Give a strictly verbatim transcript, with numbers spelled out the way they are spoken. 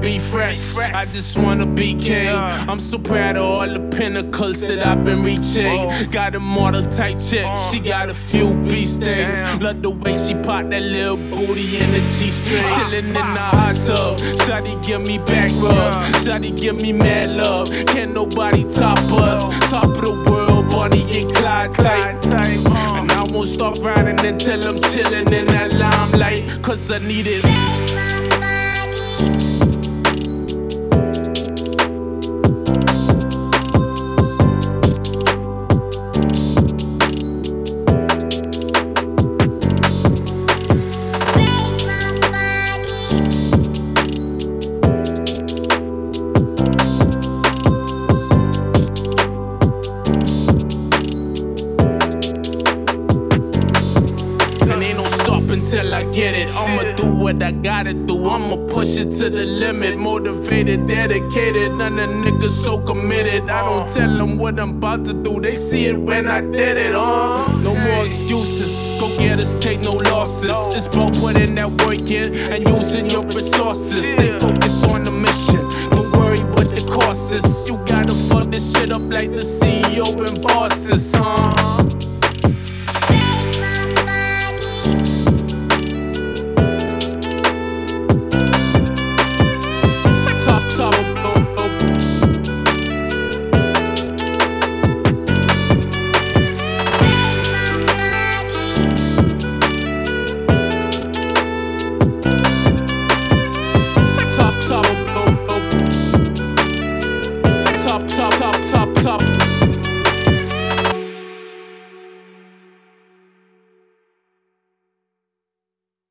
be fresh, I just wanna be king. I'm so proud of all the pinnacles that I've been reaching. Got a model type chick, she got a few beast things. Love the way she pop that little booty in the G-string. Chillin' in the hot tub, shawty give me back rub, shawty give me mad love. Can't nobody top us, top of the world, Bonnie and Clyde type. And I won't stop riding until I'm chillin' in that limelight, cause I need it. Until I get it, I'ma do what I gotta do. I'ma push it to the limit. Motivated, dedicated, none of niggas so committed. I don't tell them what I'm about to do, they see it when I did it, uh No more excuses, go get us, take no losses. It's about putting that work in and using your resources. Stay focused on the mission, don't worry what the cost is. You gotta fuck this shit up like the C E O and bosses, huh? Top, oh, oh. Top, top, oh, oh. Top, top, top, top, top.